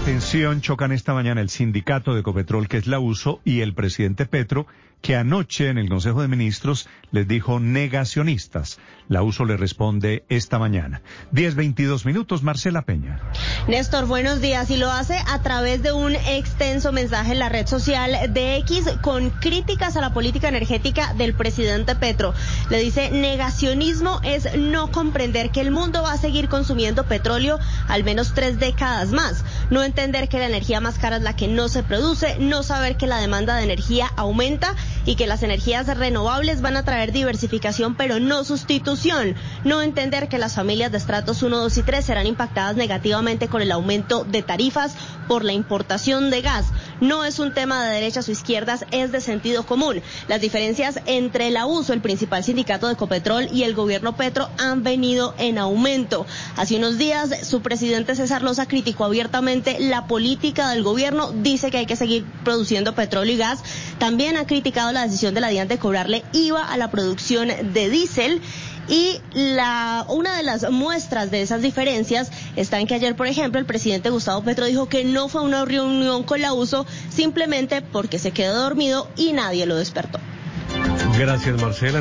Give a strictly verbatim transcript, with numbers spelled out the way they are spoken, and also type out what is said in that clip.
Atención, chocan esta mañana el sindicato de Ecopetrol, que es la USO, y el presidente Petro, que anoche en el Consejo de Ministros les dijo negacionistas. La USO le responde esta mañana. diez veintidós minutos, Marcela Peña. Néstor, buenos días. Y lo hace a través de un extenso mensaje en la red social de X con críticas a la política energética del presidente Petro. Le dice, negacionismo es no comprender que el mundo va a seguir consumiendo petróleo al menos tres décadas más. No entender que la energía más cara es la que no se produce, no saber que la demanda de energía aumenta y que las energías renovables van a traer diversificación pero no sustitución. No entender que las familias de estratos uno, dos y tres serán impactadas negativamente con el aumento de tarifas por la importación de gas. No es un tema de derechas o izquierdas, es de sentido común. Las diferencias entre la USO, el principal sindicato de Ecopetrol, y el gobierno Petro han venido en aumento. Hace unos días su presidente César Loza criticó abiertamente la política del gobierno, dice que hay que seguir produciendo petróleo y gas. También ha criticado la decisión de la DIAN de cobrarle I V A a la producción de diésel. Y la una de las muestras de esas diferencias está en que ayer, por ejemplo, el presidente Gustavo Petro dijo que no fue una reunión con la USO simplemente porque se quedó dormido y nadie lo despertó. Gracias, Marcela.